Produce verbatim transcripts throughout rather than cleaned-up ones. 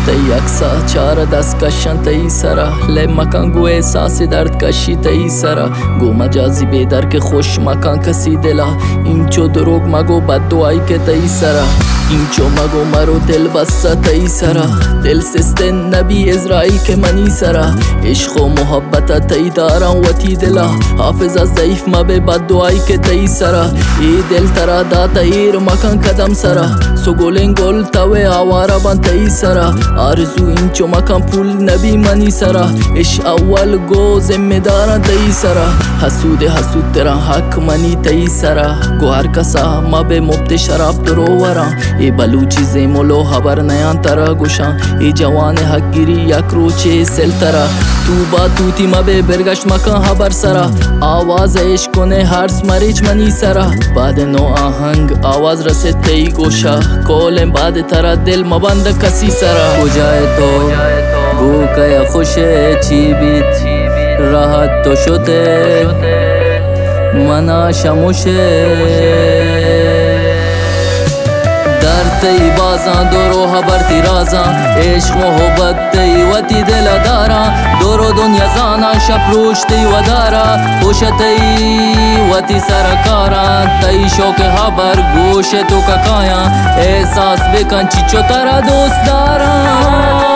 تئی اکسا چار دست کشن تئی سرا لی مکان گو احساس درد کشی تئی سرا گو مجازی بیدر که خوش مکان کسی دلا اینچو دروگ مگو بد دعایی که تئی سرا اینچو مگو مرو دل بسته تئی سرا دل سستن نبی ازرائیل که منی سرا عشق و محبت تئی دارم وتی دلا حافظ از ضعیف مبه بد دعایی که تئی سرا ای دل ترا داتا ایر مکان قدم سرا سو گلن گل تاوی آوارا بان تئی سرا آرزو اینچو مکان پول نبی منی سرا اش اول گو ذمہ دارا تئی سرا حسود حسود ترا حق منی تئی سرا گو هر کسا مبه مبت شراب درو ورا ای بلوچی زیمولو خبر نیان ترا گوشان ای جوان حق گیری یک روچه سل ترا تو با توتی مبه برگشت مکان خبر سرا آواز عشق کنه هرس مریج منی سرا بعد نو آهنگ آواز رسه تی گوشا کولم بعد ترا دل مبند کسی سرا کجای تو گو کیا خوشه چی بیت راحت تو شده منا شموشه در تی بازان دورو خبر تی رازان عشق محبت تی وتی دل دارا دورو دنیا زانا شب روش تی و دارا خوش تی وتی سرکارا تی شوق خبر گوش تو ککایا احساس بکن چی چو ترا دوست دارا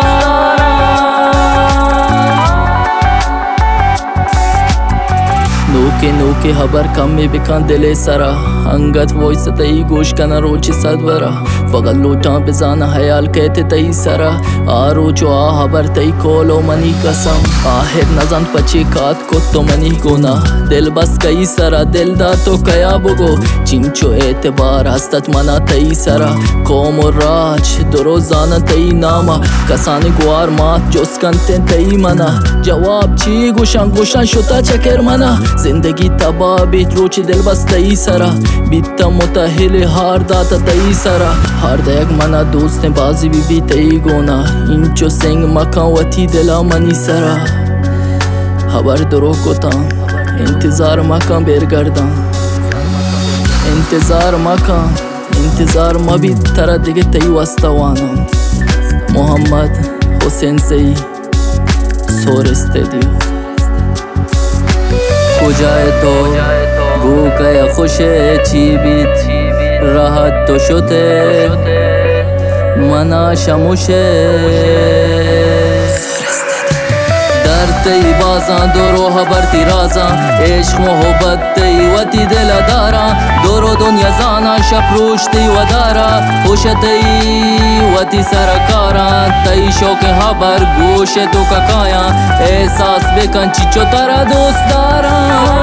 نوکه نوکه خبر کمی بکن دل سرا انگت وایس تئی گوش کن روچ صد ورا فقط لوٹاں بزانا حیال کہتے تئی سرا آرو چو آ خبر تئی کولو منی قسم آخر نزن پچے کات کو تو منی گونا دل بس کئی سرا دل دا تو کیا بگو چنچو اعتبار ہستت منا تئی سرا قوم و راج درو زانا تئی ناما کسان گوار مات جس کنتن تئی منا جواب چی گوشن گوشن شتا چکر منا زندگی تبا بیت روچ دل بس تئی سرا بیتا متحل ہار داتا تئی سرا ہار دیگ منا دوست بازی بی بی تئی گونا اینچو سنگ مکان وتی دلا منی سرا خبر درو کتان انتظار مکان برگردان انتظار مکان انتظار مبی ترا دیگه تئی وستوانم محمد حسین سی سور استدیو کجای تو گو کیا خوشه چی بیت راحت تو شده منا شموشه در تی بازان دورو خبر تی رازان عشق محبت تی وتی دل دارا دورو دنیا زانا شب روش تی و دارا خوش تی وتی سرکارا تی شوق خبر گوش تو ککایا احساس بکن چی چو ترا دوست دارا